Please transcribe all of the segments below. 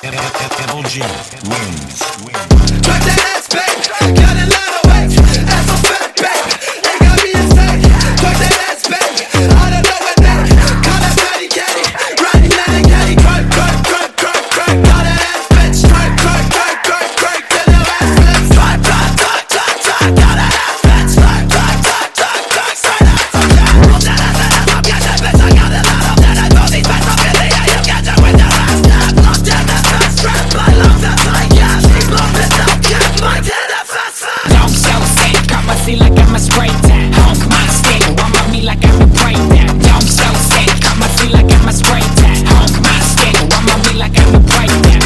Double G wins. Drop that ass, babe. Got a lot of weight. Ass so fat, babe. They got me insane. Drop that ass, babe. I don't know what that. Call that patty caddy. Riding down the caddy. Crack, crack, crack, crack, crack. Got that ass, bitch. Crack, crack, crack, crack, crack. Till your ass flips. Crack, crack, crack, crack, crack. Got that ass, bitch. Crack, crack, crack, crack, crack. Say that, fuck that. Roll that ass, I'm got that bitch. I got a lot of that. I know these bitches don't really. You got that with the ass. Lock down that fast strap. I love that like yeah. She love it, don't get my head that fast. Don't show sick, come and see like I'm a spray tan. Honk my stick, one on me like I'm a brain tan. Don't show sick, come and see like I'm a spray tan. Honk my stick, one on me like I'm a brain tan.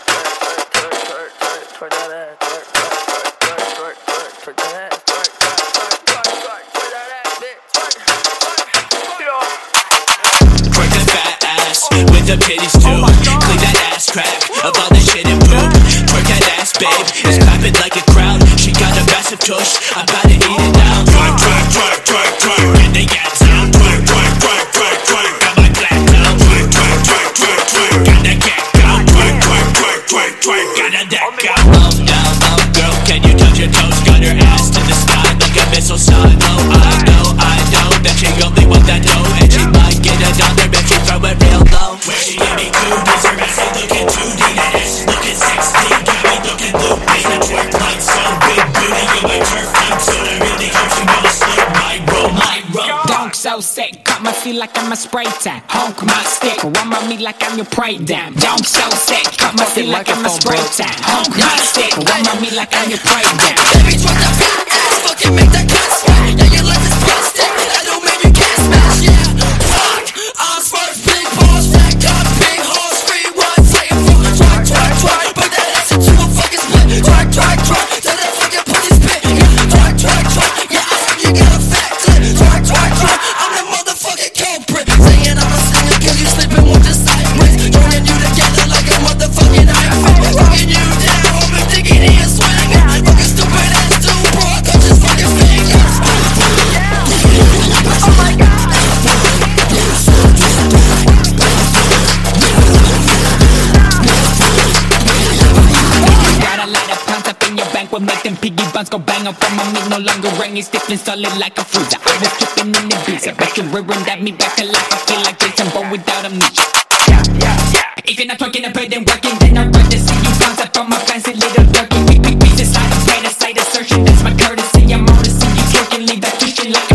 Twerk that fat ass with the titties too. Clean that ass crack of all the shit and poop. Twerk that ass, babe, it's clapping like a crowd. She got a massive tush, I'm about to eat it now. Twerk, twerk, twerk, twerk, twerk, get the gas down. Twerk, twerk, twerk, twerk, twerk, got my black down. Twerk, twerk, twerk, twerk, twerk, got that cat down. Twerk, twerk, twerk, twerk, twerk, got that down. Up, down, up, girl, can you touch your toes? Got her ass to the sky like a missile sun. Oh, I know that she only want that dough, and she might get a dollar if she throw it real low. Where she in me too, does her ass ain't looking 2D? That ass is looking 6D, got me looking loopy. The twerk like so big booty, you my turf feet, so I really hope she gonna slip my roll, my roll. Don't so sick, come and see like I'm a spray tan. Honk my stick, one on me like I'm your prey damn. Don't so sick, come and see like I'm a spray tan. Honk my stick, one on me like I'm your prey damn. Baby, twerk that fat ass, fucking make that cut swing. Yeah, your life is plastic, that don't mean you can't smash. Yeah, fuck, I'm smart, big balls, stack up, big hoes, free one, fighting for twerk, twerk, twerk. Put that ass into a fucking split. Twerk, twerk, twerk, till that fucking pussy spit. Yeah, twerk, twerk, twerk, yeah, I heard you got a fat clit. Twerk, twerk, twerk, I'm the motherfucking culprit. Saying I'm a singer 'cause you sleeping with the cypress. Joining you together like a motherfucking iPhone. Fucking you down, hoping thinking he a swinger. Fucking stupid ass dude, bro, I cut his fucking fingers. Oh my god. Got a lot of pounds up in your bank, will make them piggy banks go bang up on my meat. No longer ringing, stiff and solid like a freezer. I was tripping in the visa, but you're rearing that me back to life. I feel like Jason Bourne without amnesia. If you're not twerking and putting work in, then I'd rather see you bounce up on my fancy little dirty. Beat this side, I'm great, a slight assertion, that's my courtesy. I'm on to see you twerking, leave that cushion like